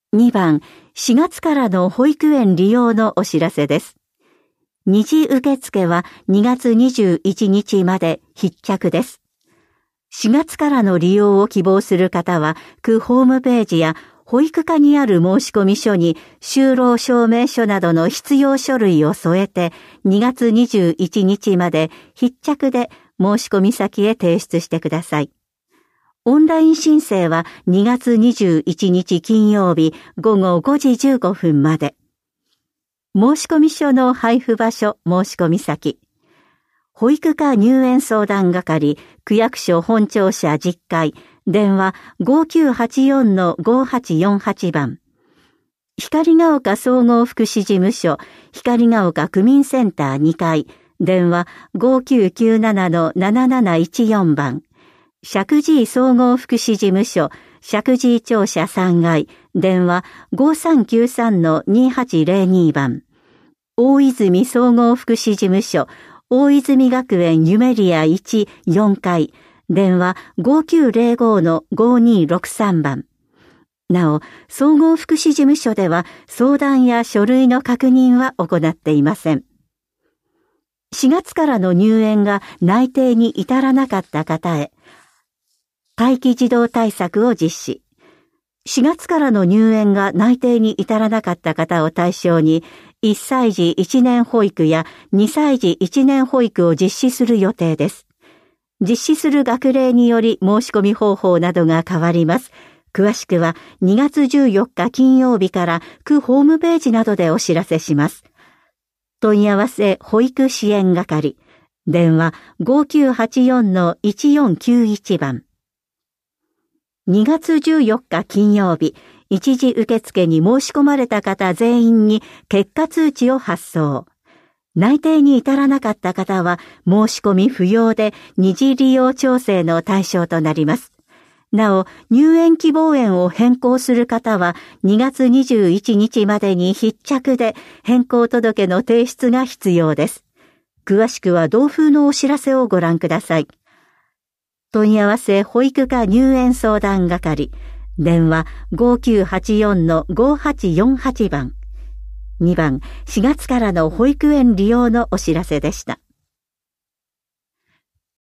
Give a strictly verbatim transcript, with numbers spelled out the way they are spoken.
にばん、しがつからの保育園利用のお知らせです。二次受付はにがつにじゅういちにちまで必着です。しがつからの利用を希望する方は、区ホームページや保育課にある申込書に就労証明書などの必要書類を添えてにがつにじゅういちにちまで必着で申込先へ提出してください。オンライン申請はにがつにじゅういちにち金曜日ごごごじじゅうごふんまで。申込書の配布場所申込先。保育課入園相談係、区役所本庁舎じゅっかい、電話 ごきゅうはちよんのごはちよんはち 番。光が丘総合福祉事務所、光が丘区民センターにかい、電話 ごきゅうきゅうななのなななないちよん 番。石神井総合福祉事務所、石神井庁舎さんがい、電話 ごさんきゅうさんのにはちぜろに 番。大泉総合福祉事務所、大泉学園ゆめりやいち、よんかい、電話 ごきゅうぜろごのごにろくさん 番。なお、総合福祉事務所では相談や書類の確認は行っていません。しがつからの入園が内定に至らなかった方へ、待機児童対策を実施。しがつからの入園が内定に至らなかった方を対象に、いっさいじいちねん保育やにさいじいちねん保育を実施する予定です。実施する学齢により申し込み方法などが変わります。詳しくはにがつじゅうよっか金曜日から区ホームページなどでお知らせします。問い合わせ保育支援係。電話 ごきゅうはちよんのいちよんきゅういち 番。にがつじゅうよっか金曜日、一時受付に申し込まれた方全員に結果通知を発送。内定に至らなかった方は申し込み不要で二次利用調整の対象となります。なお、入園希望園を変更する方はにがつにじゅういちにちまでに必着で変更届の提出が必要です。詳しくは同封のお知らせをご覧ください。問い合わせ保育課入園相談係。電話 ごきゅうはちよんのごはちよんはち 番。にばん、しがつからの保育園利用のお知らせでした。